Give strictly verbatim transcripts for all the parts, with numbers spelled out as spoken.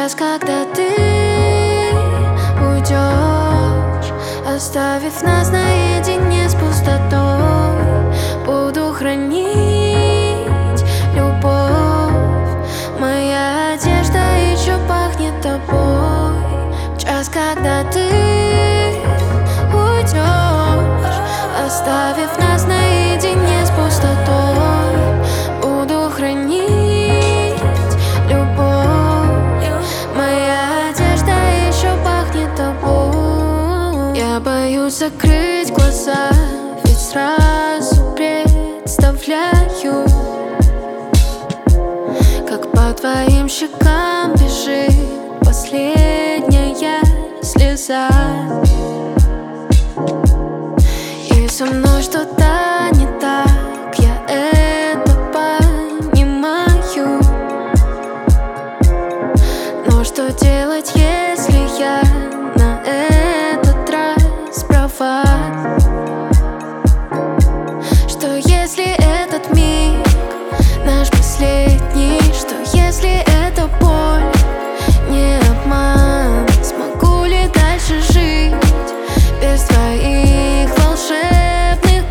час, когда ты уйдешь, оставив нас наедине с пустотой, буду хранить любовь. Моя одежда еще пахнет тобой. В час, когда ты уйдешь, оставив нас наедине с пустотой, буду хранить любовь. Моя одежда еще пахнет тобой. Я боюсь закрыть глаза, ведь сразу представляю, как по твоим щекам бежит последняя слеза. И со мной что-то не так, я это понимаю. Но что делать, если я на этот раз права? Что если этот миг наш последний? Что если это боль, не обман? Смогу ли дальше жить без твоих волшебных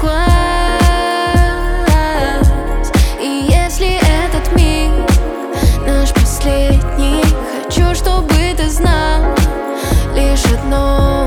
глаз? И если этот миг наш последний, хочу, чтобы ты знал лишь одно: